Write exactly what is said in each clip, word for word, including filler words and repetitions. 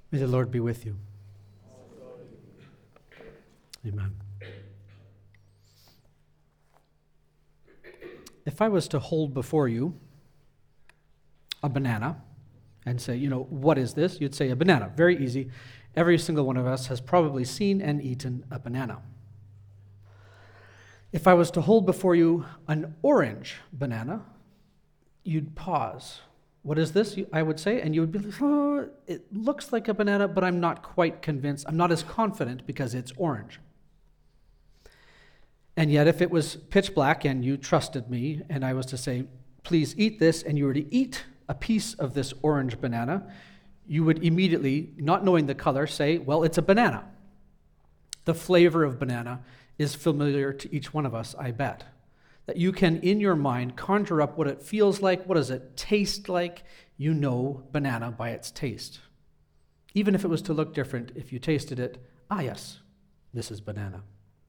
May the Lord be with you. Amen. If I was to hold before you a banana and say, you know, what is this? You'd say a banana. Very easy. Every single one of us has probably seen and eaten a banana. If I was to hold before you an orange banana, you'd pause. What is this? I would say, and you would be like, oh, it looks like a banana, but I'm not quite convinced. I'm not as confident because it's orange. And yet, if it was pitch black and you trusted me, and I was to say, please eat this, and you were to eat a piece of this orange banana, you would immediately, not knowing the color, say, well, it's a banana. The flavor of banana is familiar to each one of us, I bet. That you can, in your mind, conjure up what it feels like. What does it taste like? You know banana by its taste. Even if it was to look different, if you tasted it, ah yes, this is banana.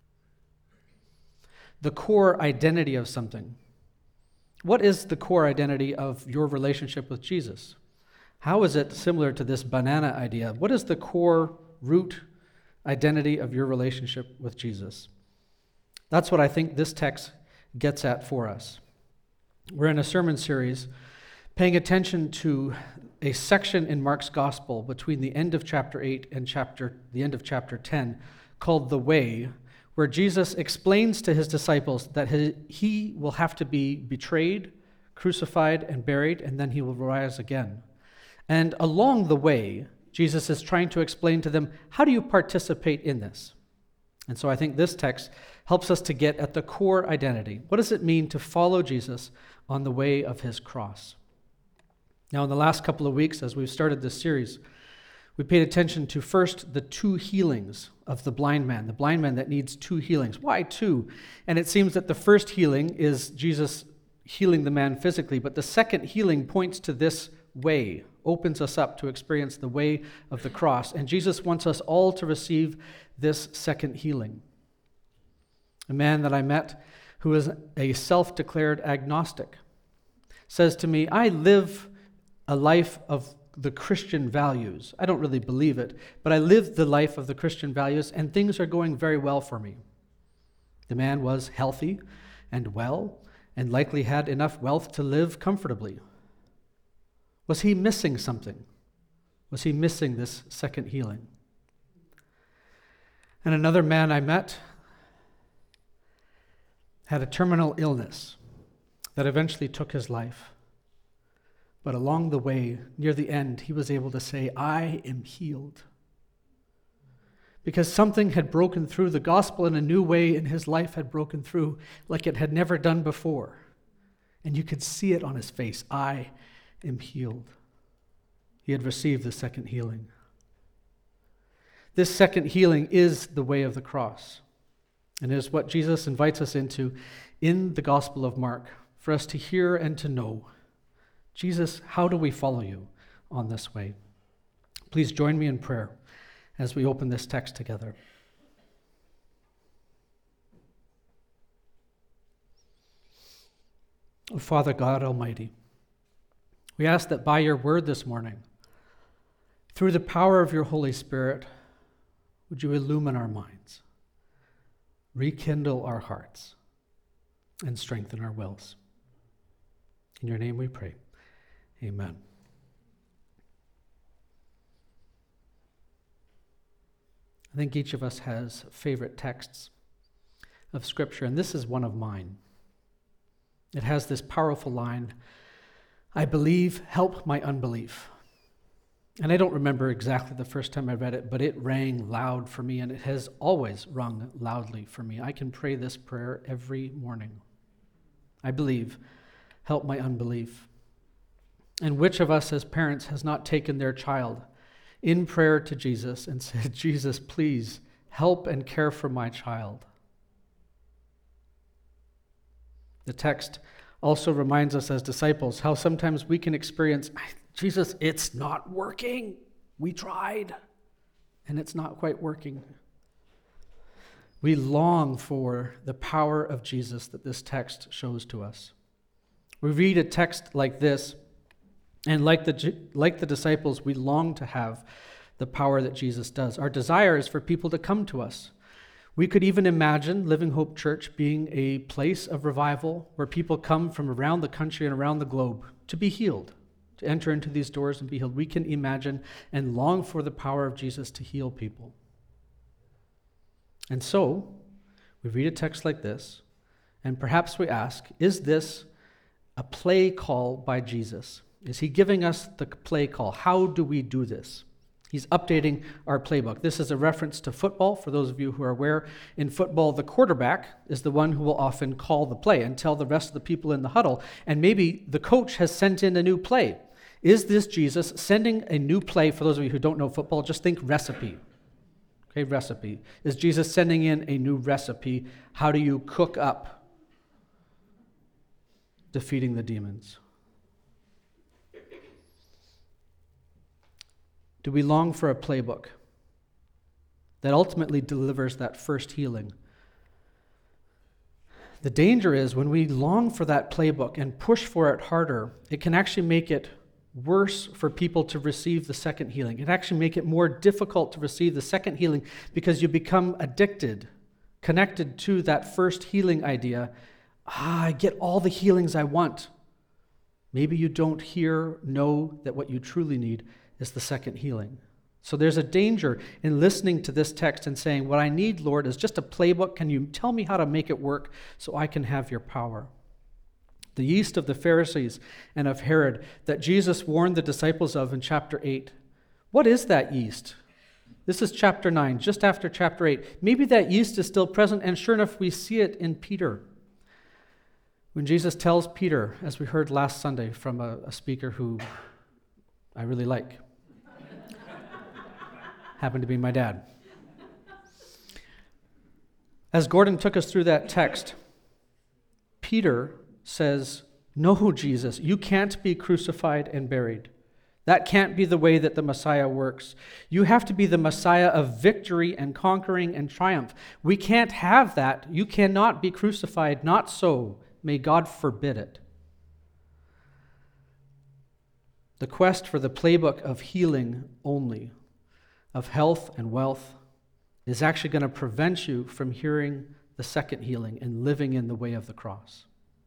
The core identity of something. What is the core identity of your relationship with Jesus? How is it similar to this banana idea? What is the core root identity of your relationship with Jesus? That's what I think this text gets at for us. We're in a sermon series paying attention to a section in Mark's gospel between the end of chapter eight and chapter the end of chapter ten called The Way, where Jesus explains to his disciples that he, he will have to be betrayed, crucified, and buried, and then he will rise again. And along the way, Jesus is trying to explain to them, how do you participate in this? And so I think this text helps us to get at the core identity. What does it mean to follow Jesus on the way of his cross? Now, in the last couple of weeks, as we've started this series, we paid attention to first the two healings of the blind man, the blind man that needs two healings. Why two? And it seems that the first healing is Jesus healing the man physically, but the second healing points to this way, opens us up to experience the way of the cross. And Jesus wants us all to receive this second healing. A man that I met who is a self-declared agnostic says to me, I live a life of the Christian values. I don't really believe it, but I live the life of the Christian values, and things are going very well for me. The man was healthy and well, and likely had enough wealth to live comfortably. Was he missing something? Was he missing this second healing? And another man I met had a terminal illness that eventually took his life. But along the way, near the end, he was able to say, I am healed. Because something had broken through, the gospel in a new way in his life had broken through like it had never done before. And you could see it on his face. I am healed. He had received the second healing. This second healing is the way of the cross, and is what Jesus invites us into in the Gospel of Mark, for us to hear and to know. Jesus, how do we follow you on this way? Please join me in prayer as we open this text together. Oh, Father God Almighty, we ask that by your word this morning, through the power of your Holy Spirit, would you illumine our minds, rekindle our hearts, and strengthen our wills. In your name we pray. Amen. I think each of us has favorite texts of Scripture, and this is one of mine. It has this powerful line, I believe, help my unbelief. And I don't remember exactly the first time I read it, but it rang loud for me, and it has always rung loudly for me. I can pray this prayer every morning. I believe, help my unbelief. And which of us as parents has not taken their child in prayer to Jesus and said, Jesus, please help and care for my child? The text also reminds us as disciples how sometimes we can experience, Jesus, it's not working. We tried, and it's not quite working. We long for the power of Jesus that this text shows to us. We read a text like this, and like the like the disciples, we long to have the power that Jesus does. Our desire is for people to come to us. We could even imagine Living Hope Church being a place of revival where people come from around the country and around the globe to be healed, to enter into these doors and be healed. We can imagine and long for the power of Jesus to heal people. And so, we read a text like this, and perhaps we ask, is this a play call by Jesus? Is he giving us the play call? How do we do this? He's updating our playbook. This is a reference to football. For those of you who are aware, in football, the quarterback is the one who will often call the play and tell the rest of the people in the huddle. And maybe the coach has sent in a new play. Is this Jesus sending a new play? For those of you who don't know football, just think recipe. Okay, recipe. Is Jesus sending in a new recipe? How do you cook up defeating the demons? Do we long for a playbook that ultimately delivers that first healing? The danger is when we long for that playbook and push for it harder, it can actually make it worse for people to receive the second healing. It actually make it more difficult to receive the second healing because you become addicted, connected to that first healing idea. Ah, I get all the healings I want. Maybe you don't hear, know that what you truly need is the second healing. So there's a danger in listening to this text and saying, what I need, Lord, is just a playbook. Can you tell me how to make it work so I can have your power? The yeast of the Pharisees and of Herod that Jesus warned the disciples of in chapter eight. What is that yeast? This is chapter nine, just after chapter eight. Maybe that yeast is still present, and sure enough, we see it in Peter. When Jesus tells Peter, as we heard last Sunday from a, a speaker who I really like, happened to be my dad. As Gordon took us through that text, Peter says, no, Jesus, you can't be crucified and buried. That can't be the way that the Messiah works. You have to be the Messiah of victory and conquering and triumph. We can't have that. You cannot be crucified. Not so. May God forbid it. The quest for the playbook of healing only, of health and wealth, is actually going to prevent you from hearing the second healing and living in the way of the cross.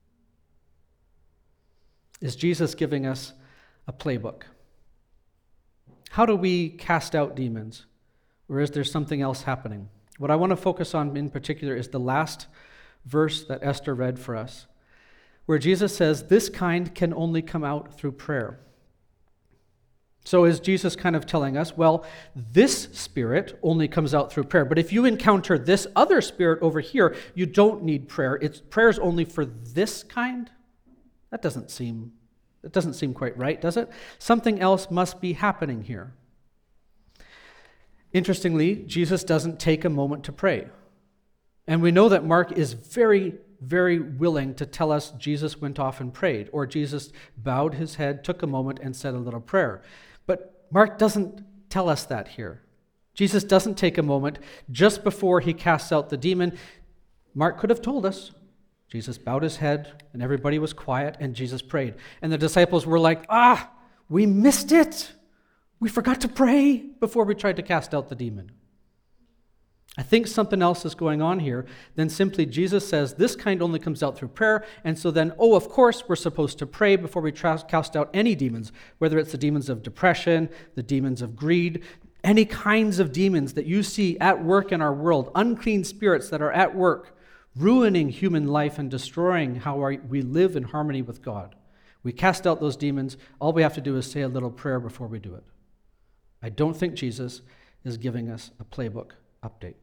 Is Jesus giving us a playbook? How do we cast out demons? Or is there something else happening? What I want to focus on in particular is the last verse that Esther read for us, where Jesus says, this kind can only come out through prayer. So is Jesus kind of telling us, well, this spirit only comes out through prayer. But if you encounter this other spirit over here, you don't need prayer. It's prayer's only for this kind? That doesn't seem, that doesn't seem quite right, does it? Something else must be happening here. Interestingly, Jesus doesn't take a moment to pray. And we know that Mark is very, very willing to tell us Jesus went off and prayed, or Jesus bowed his head, took a moment, and said a little prayer. But Mark doesn't tell us that here. Jesus doesn't take a moment just before he casts out the demon. Mark could have told us. Jesus bowed his head, and everybody was quiet, and Jesus prayed. And the disciples were like, ah, we missed it. We forgot to pray before we tried to cast out the demon. I think something else is going on here than simply Jesus says this kind only comes out through prayer, and so then, oh, of course, we're supposed to pray before we tra- cast out any demons, whether it's the demons of depression, the demons of greed, any kinds of demons that you see at work in our world, unclean spirits that are at work, ruining human life and destroying how our, we live in harmony with God. We cast out those demons. All we have to do is say a little prayer before we do it. I don't think Jesus is giving us a playbook update.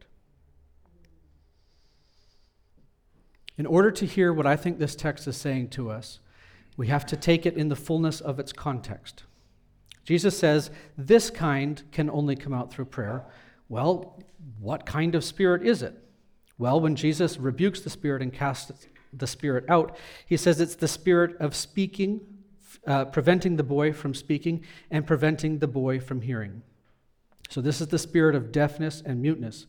In order to hear what I think this text is saying to us, we have to take it in the fullness of its context. Jesus says, this kind can only come out through prayer. Well, what kind of spirit is it? Well, when Jesus rebukes the spirit and casts the spirit out, he says it's the spirit of speaking, uh, preventing the boy from speaking, and preventing the boy from hearing. So this is the spirit of deafness and muteness.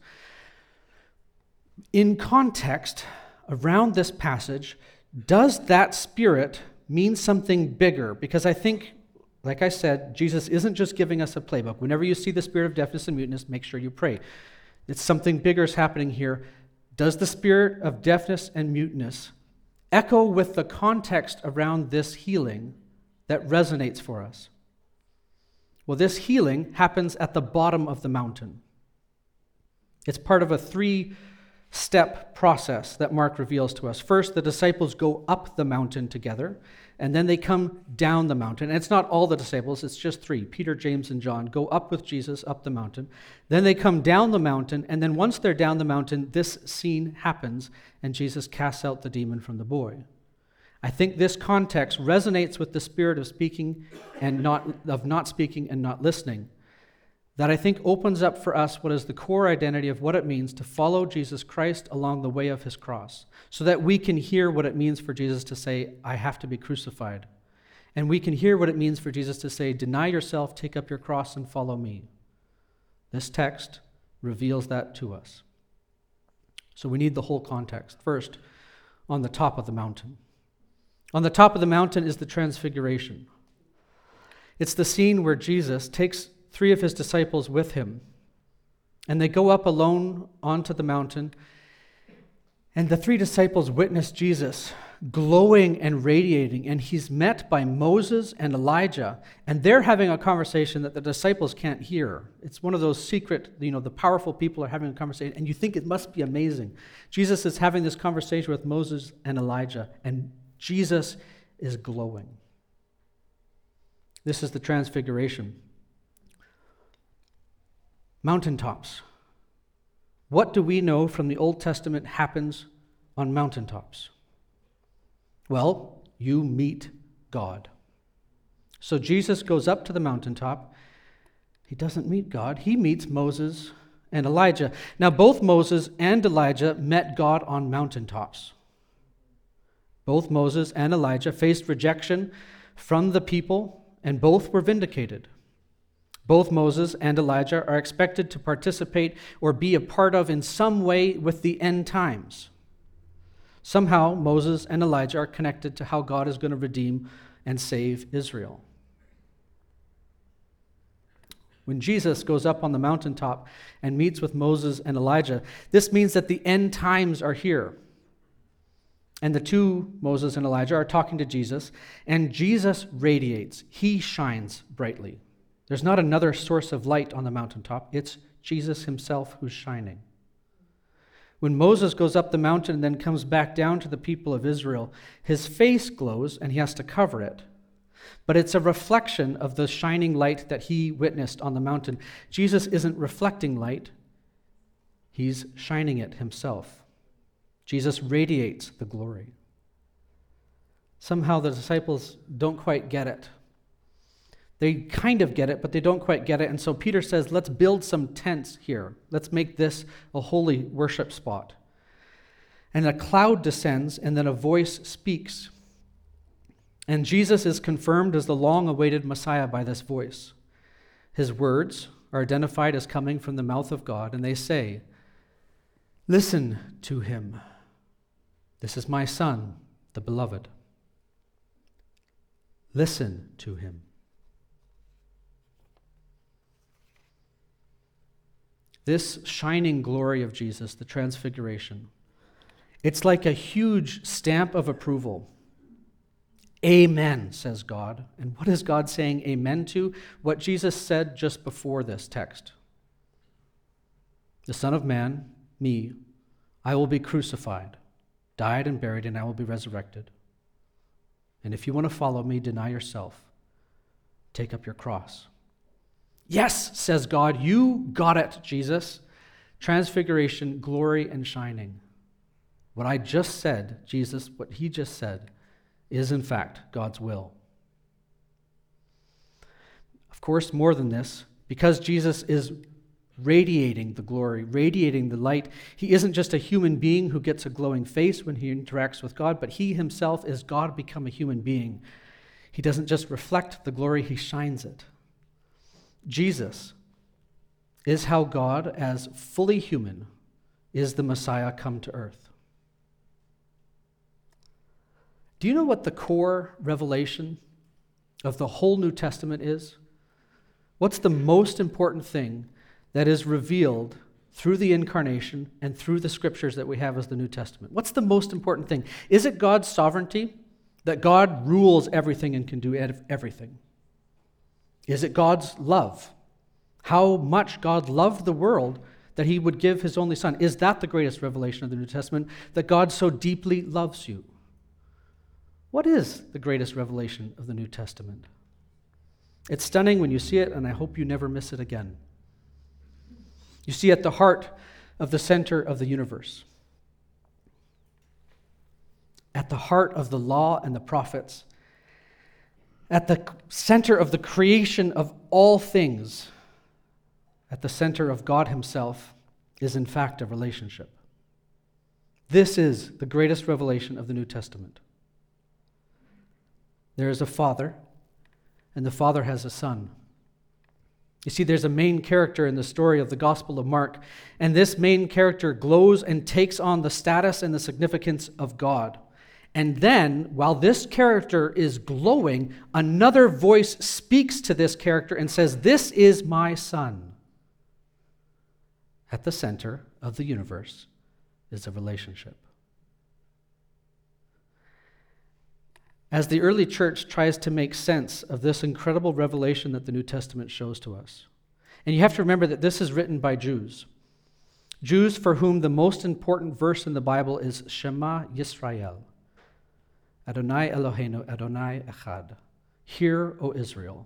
In context, around this passage, does that spirit mean something bigger? Because I think like I said, Jesus isn't just giving us a playbook. Whenever you see the spirit of deafness and muteness, make sure you pray. It's something bigger is happening here. Does the spirit of deafness and muteness echo with the context around this healing that resonates for us? Well, this healing happens at the bottom of the mountain. It's part of a three-step process that Mark reveals to us. First, the disciples go up the mountain together, and then they come down the mountain. And it's not all the disciples, it's just three. Peter, James, and John go up with Jesus up the mountain. Then they come down the mountain, and then once they're down the mountain, this scene happens, and Jesus casts out the demon from the boy. I think this context resonates with the spirit of speaking and not of not speaking and not listening. That I think opens up for us what is the core identity of what it means to follow Jesus Christ along the way of his cross, so that we can hear what it means for Jesus to say, I have to be crucified. And we can hear what it means for Jesus to say, deny yourself, take up your cross, and follow me. This text reveals that to us. So we need the whole context. First, on the top of the mountain. On the top of the mountain is the transfiguration. It's the scene where Jesus takes three of his disciples with him, and they go up alone onto the mountain, and the three disciples witness Jesus glowing and radiating, and he's met by Moses and Elijah, and they're having a conversation that the disciples can't hear. It's one of those secret, you know, the powerful people are having a conversation, and you think it must be amazing. Jesus is having this conversation with Moses and Elijah, and Jesus is glowing. This is the transfiguration. Mountaintops. What do we know from the Old Testament happens on mountaintops? Well, you meet God. So Jesus goes up to the mountaintop. He doesn't meet God. He meets Moses and Elijah. Now, both Moses and Elijah met God on mountaintops. Both Moses and Elijah faced rejection from the people, and both were vindicated. Both Moses and Elijah are expected to participate or be a part of in some way with the end times. Somehow, Moses and Elijah are connected to how God is going to redeem and save Israel. When Jesus goes up on the mountaintop and meets with Moses and Elijah, this means that the end times are here. And the two, Moses and Elijah, are talking to Jesus, and Jesus radiates. He shines brightly. There's not another source of light on the mountaintop. It's Jesus himself who's shining. When Moses goes up the mountain and then comes back down to the people of Israel, his face glows and he has to cover it. But it's a reflection of the shining light that he witnessed on the mountain. Jesus isn't reflecting light. He's shining it himself. Jesus radiates the glory. Somehow the disciples don't quite get it. They kind of get it, but they don't quite get it. And so Peter says, let's build some tents here. Let's make this a holy worship spot. And a cloud descends, and then a voice speaks. And Jesus is confirmed as the long-awaited Messiah by this voice. His words are identified as coming from the mouth of God, and they say, listen to him. This is my Son, the beloved. Listen to him. This shining glory of Jesus, the transfiguration, it's like a huge stamp of approval. Amen, says God. And what is God saying amen to? What Jesus said just before this text. The Son of Man, me, I will be crucified, died and buried, and I will be resurrected. And if you want to follow me, deny yourself. Take up your cross. Yes, says God, you got it, Jesus. Transfiguration, glory, and shining. What I just said, Jesus, what he just said, is in fact God's will. Of course, more than this, because Jesus is radiating the glory, radiating the light, he isn't just a human being who gets a glowing face when he interacts with God, but he himself is God become a human being. He doesn't just reflect the glory, he shines it. Jesus is how God, as fully human, is the Messiah come to earth. Do you know what the core revelation of the whole New Testament is? What's the most important thing that is revealed through the incarnation and through the scriptures that we have as the New Testament? What's the most important thing? Is it God's sovereignty, that God rules everything and can do everything? Is it God's love? How much God loved the world that he would give his only son? Is that the greatest revelation of the New Testament, that God so deeply loves you? What is the greatest revelation of the New Testament? It's stunning when you see it, and I hope you never miss it again. You see, at the heart of the center of the universe, at the heart of the law and the prophets, at the center of the creation of all things, at the center of God himself, is in fact a relationship. This is the greatest revelation of the New Testament. There is a Father, and the Father has a Son. You see, there's a main character in the story of the Gospel of Mark, and this main character glows and takes on the status and the significance of God. And then, while this character is glowing, another voice speaks to this character and says, "This is my Son." At the center of the universe is a relationship. As the early church tries to make sense of this incredible revelation that the New Testament shows to us, and you have to remember that this is written by Jews, Jews for whom the most important verse in the Bible is Shema Yisrael, Adonai Eloheinu, Adonai Echad. Hear, O Israel.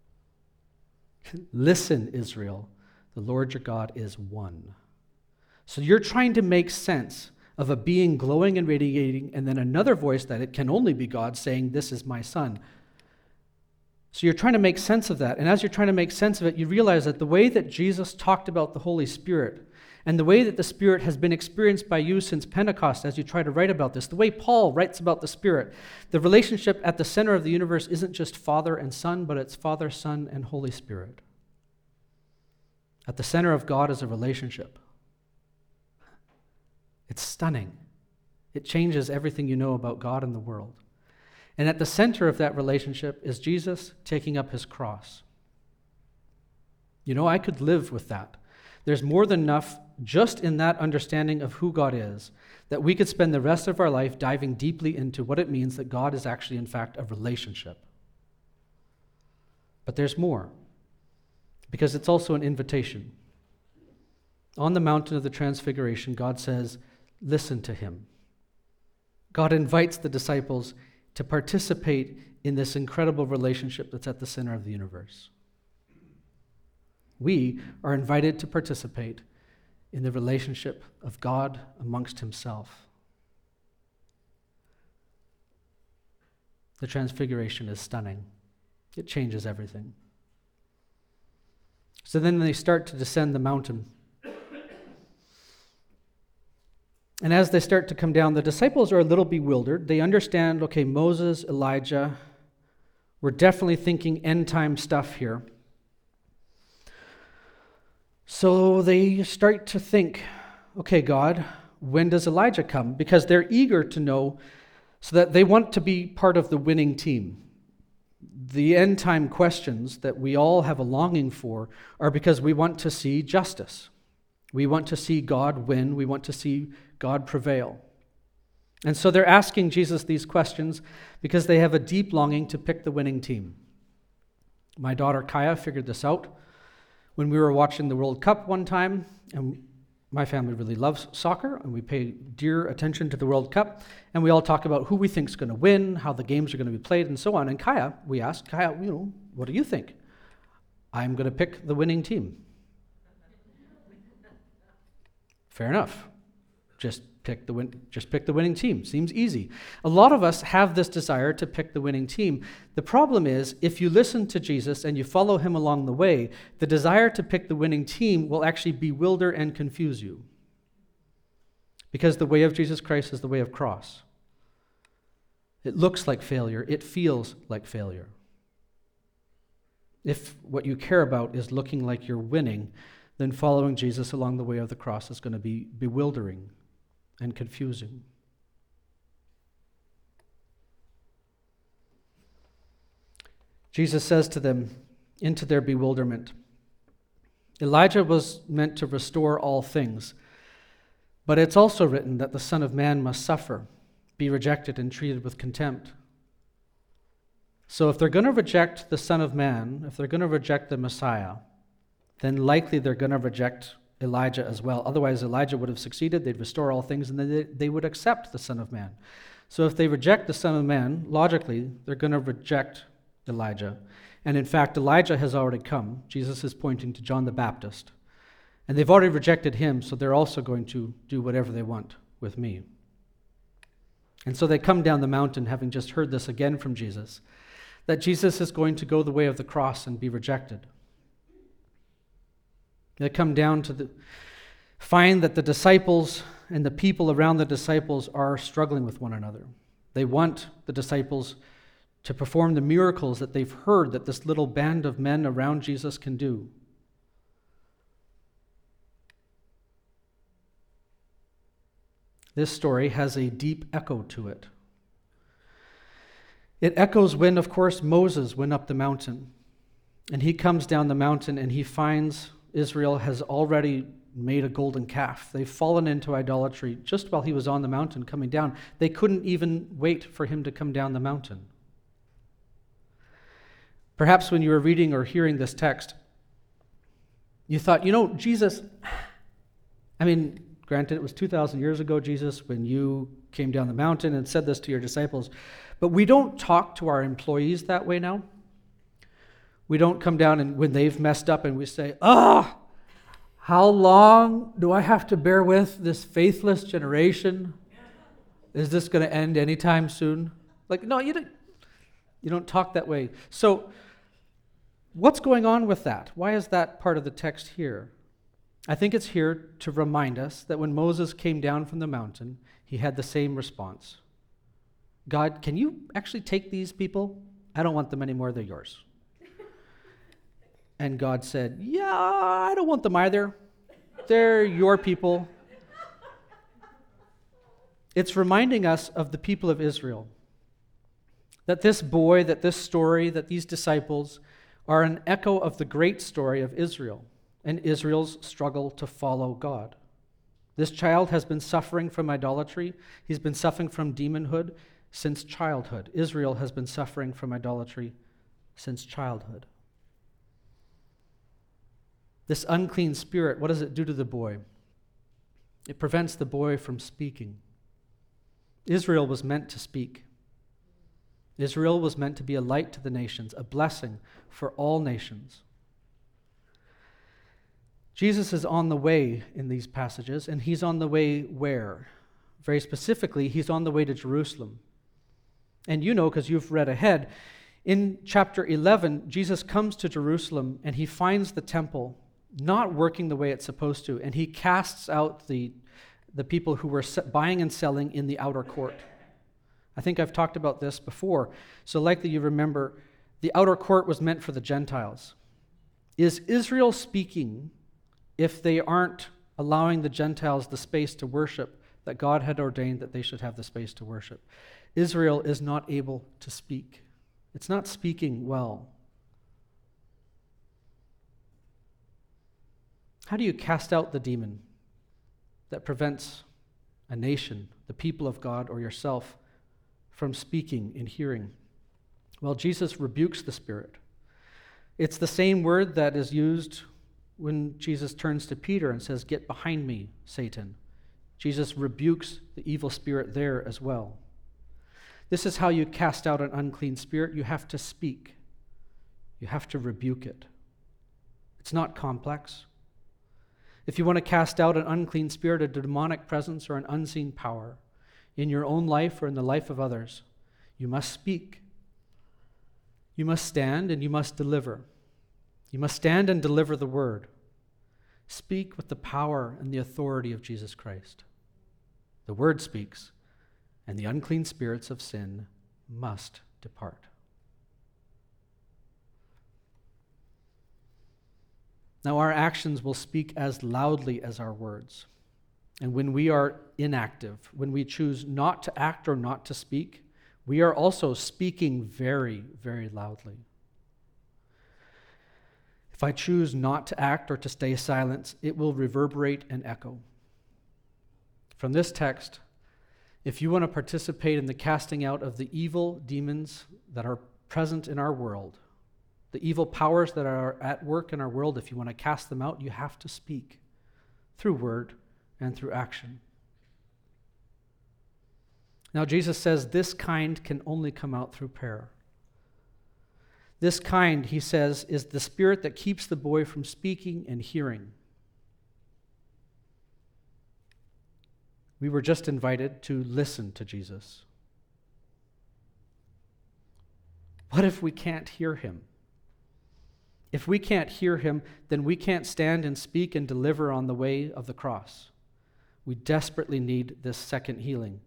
Listen, Israel, the Lord your God is one. So you're trying to make sense of a being glowing and radiating, and then another voice that it can only be God saying, "This is my Son." So you're trying to make sense of that. And as you're trying to make sense of it, you realize that the way that Jesus talked about the Holy Spirit and the way that the Spirit has been experienced by you since Pentecost, as you try to write about this, the way Paul writes about the Spirit, the relationship at the center of the universe isn't just Father and Son, but it's Father, Son, and Holy Spirit. At the center of God is a relationship. It's stunning. It changes everything you know about God and the world. And at the center of that relationship is Jesus taking up his cross. You know, I could live with that. There's more than enough just in that understanding of who God is that we could spend the rest of our life diving deeply into what it means that God is actually, in fact, a relationship. But there's more, because it's also an invitation. On the mountain of the Transfiguration, God says, "Listen to him." God invites the disciples to participate in this incredible relationship that's at the center of the universe. We are invited to participate in the relationship of God amongst himself. The Transfiguration is stunning. It changes everything. So then they start to descend the mountain. And as they start to come down, the disciples are a little bewildered. They understand, okay, Moses, Elijah, we're definitely thinking end time stuff here. So they start to think, okay, God, when does Elijah come? Because they're eager to know, so that they want to be part of the winning team. The end time questions that we all have a longing for are because we want to see justice. We want to see God win. We want to see God prevail. And so they're asking Jesus these questions because they have a deep longing to pick the winning team. My daughter Kaya figured this out when we were watching the World Cup one time, and my family really loves soccer, and we pay dear attention to the World Cup, and we all talk about who we think is going to win, how the games are going to be played, and so on. And Kaya, we asked, Kaya, you know, what do you think? I'm going to pick the winning team. Fair enough. Just pick the win- just pick the winning team. Seems easy. A lot of us have this desire to pick the winning team. The problem is, if you listen to Jesus and you follow him along the way, the desire to pick the winning team will actually bewilder and confuse you. Because the way of Jesus Christ is the way of cross. It looks like failure. It feels like failure. If what you care about is looking like you're winning, then following Jesus along the way of the cross is going to be bewildering and confusing. Jesus says to them, into their bewilderment, Elijah was meant to restore all things, but it's also written that the Son of Man must suffer, be rejected, and treated with contempt. So if they're going to reject the Son of Man, if they're going to reject the Messiah, then likely they're going to reject Elijah as well. Otherwise, Elijah would have succeeded, they'd restore all things, and then they, they would accept the Son of Man. So if they reject the Son of Man, logically, they're going to reject Elijah. And in fact, Elijah has already come. Jesus is pointing to John the Baptist. And they've already rejected him, so they're also going to do whatever they want with me. And so they come down the mountain, having just heard this again from Jesus, that Jesus is going to go the way of the cross and be rejected. They come down to the, find that the disciples and the people around the disciples are struggling with one another. They want the disciples to perform the miracles that they've heard that this little band of men around Jesus can do. This story has a deep echo to it. It echoes when, of course, Moses went up the mountain. And he comes down the mountain and he finds Israel has already made a golden calf. They've fallen into idolatry just while he was on the mountain coming down. They couldn't even wait for him to come down the mountain. Perhaps when you were reading or hearing this text, you thought, you know, Jesus, I mean, granted, it was two thousand years ago, Jesus, when you came down the mountain and said this to your disciples, but we don't talk to our employees that way now. We don't come down and when they've messed up and we say, ah, oh, how long do I have to bear with this faithless generation? Is this going to end anytime soon? Like, no, you don't, you don't talk that way. So what's going on with that? Why is that part of the text here? I think it's here to remind us that when Moses came down from the mountain, he had the same response. God, can you actually take these people? I don't want them anymore, they're yours. And God said, yeah, I don't want them either. They're your people. It's reminding us of the people of Israel. That this boy, that this story, that these disciples are an echo of the great story of Israel and Israel's struggle to follow God. This child has been suffering from idolatry. He's been suffering from demonhood since childhood. Israel has been suffering from idolatry since childhood. This unclean spirit, what does it do to the boy? It prevents the boy from speaking. Israel was meant to speak. Israel was meant to be a light to the nations, a blessing for all nations. Jesus is on the way in these passages, and he's on the way where? Very specifically, he's on the way to Jerusalem. And you know, because you've read ahead, in chapter eleven, Jesus comes to Jerusalem and he finds the temple not working the way it's supposed to, and he casts out the, the people who were buying and selling in the outer court. I think I've talked about this before, so likely you remember the outer court was meant for the Gentiles. Is Israel speaking if they aren't allowing the Gentiles the space to worship that God had ordained that they should have the space to worship? Israel is not able to speak. It's not speaking well. How do you cast out the demon that prevents a nation, the people of God, or yourself from speaking and hearing? Well, Jesus rebukes the spirit. It's the same word that is used when Jesus turns to Peter and says, "Get behind me, Satan." Jesus rebukes the evil spirit there as well. This is how you cast out an unclean spirit. You have to speak. You have to rebuke it. It's not complex. If you want to cast out an unclean spirit, a demonic presence, or an unseen power in your own life or in the life of others, you must speak. You must stand and you must deliver. You must stand and deliver the word. Speak with the power and the authority of Jesus Christ. The word speaks, and the unclean spirits of sin must depart. Now, our actions will speak as loudly as our words. And when we are inactive, when we choose not to act or not to speak, we are also speaking very, very loudly. If I choose not to act or to stay silent, it will reverberate and echo. From this text, if you want to participate in the casting out of the evil demons that are present in our world, the evil powers that are at work in our world, if you want to cast them out, you have to speak through word and through action. Now, Jesus says this kind can only come out through prayer. This kind, he says, is the spirit that keeps the boy from speaking and hearing. We were just invited to listen to Jesus. What if we can't hear him? If we can't hear him, then we can't stand and speak and deliver on the way of the cross. We desperately need this second healing.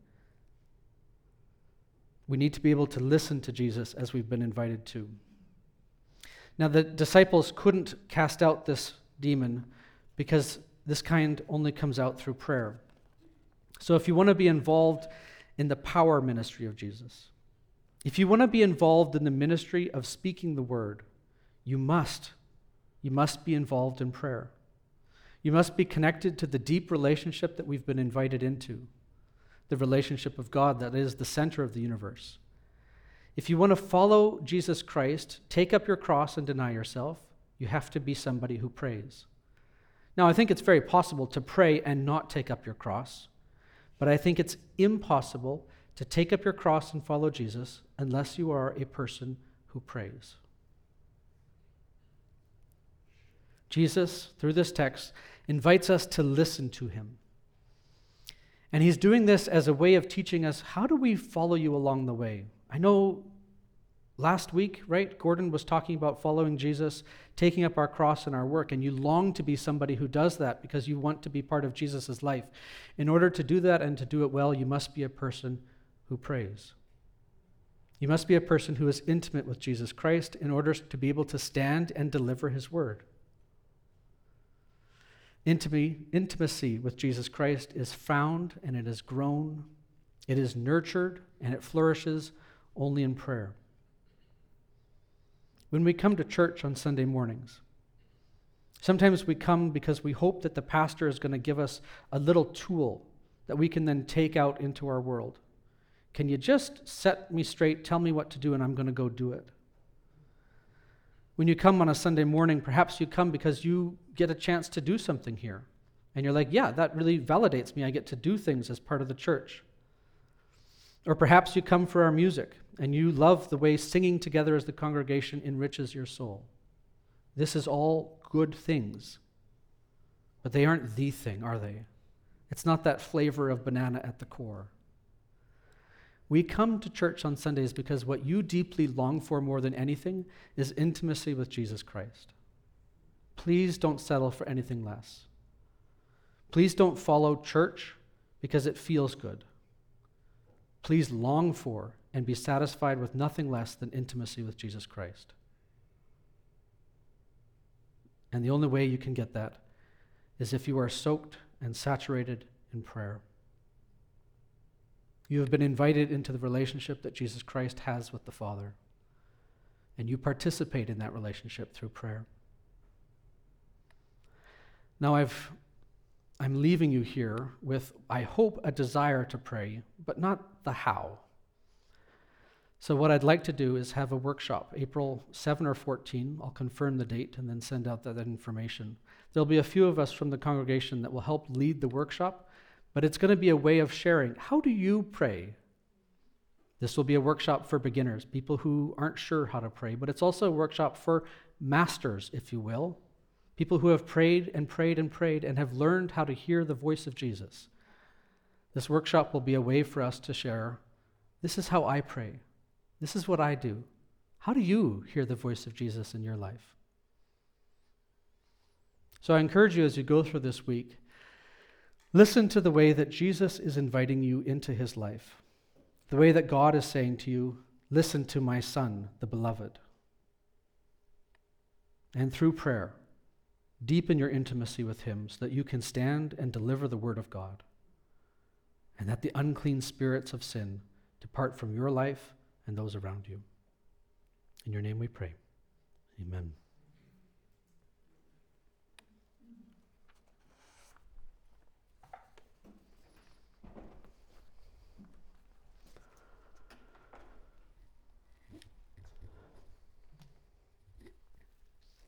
We need to be able to listen to Jesus as we've been invited to. Now, the disciples couldn't cast out this demon because this kind only comes out through prayer. So if you want to be involved in the power ministry of Jesus, if you want to be involved in the ministry of speaking the word, you must, you must be involved in prayer. You must be connected to the deep relationship that we've been invited into, the relationship of God that is the center of the universe. If you want to follow Jesus Christ, take up your cross and deny yourself, you have to be somebody who prays. Now, I think it's very possible to pray and not take up your cross, but I think it's impossible to take up your cross and follow Jesus unless you are a person who prays. Jesus, through this text, invites us to listen to him. And he's doing this as a way of teaching us, how do we follow you along the way? I know last week, right, Gordon was talking about following Jesus, taking up our cross and our work, and you long to be somebody who does that because you want to be part of Jesus' life. In order to do that and to do it well, you must be a person who prays. You must be a person who is intimate with Jesus Christ in order to be able to stand and deliver his word. Intimacy with Jesus Christ is found and it is grown, it is nurtured, and it flourishes only in prayer. When we come to church on Sunday mornings, sometimes we come because we hope that the pastor is going to give us a little tool that we can then take out into our world. Can you just set me straight, tell me what to do, and I'm going to go do it? When you come on a Sunday morning, perhaps you come because you get a chance to do something here. And you're like, yeah, that really validates me. I get to do things as part of the church. Or perhaps you come for our music, and you love the way singing together as the congregation enriches your soul. This is all good things. But they aren't the thing, are they? It's not that flavor of banana at the core. We come to church on Sundays because what you deeply long for more than anything is intimacy with Jesus Christ. Please don't settle for anything less. Please don't follow church because it feels good. Please long for and be satisfied with nothing less than intimacy with Jesus Christ. And the only way you can get that is if you are soaked and saturated in prayer. You have been invited into the relationship that Jesus Christ has with the Father, and you participate in that relationship through prayer. Now, I've, I'm leaving you here with, I hope, a desire to pray, but not the how. So what I'd like to do is have a workshop, April seventh or fourteenth. I'll confirm the date and then send out that information. There'll be a few of us from the congregation that will help lead the workshop, but it's going to be a way of sharing. How do you pray? This will be a workshop for beginners, people who aren't sure how to pray, but it's also a workshop for masters, if you will, people who have prayed and prayed and prayed and have learned how to hear the voice of Jesus. This workshop will be a way for us to share, this is how I pray. This is what I do. How do you hear the voice of Jesus in your life? So I encourage you as you go through this week, listen to the way that Jesus is inviting you into his life, the way that God is saying to you, listen to my Son, the beloved. And through prayer, deepen your intimacy with him so that you can stand and deliver the word of God, and that the unclean spirits of sin depart from your life and those around you. In your name we pray. Amen.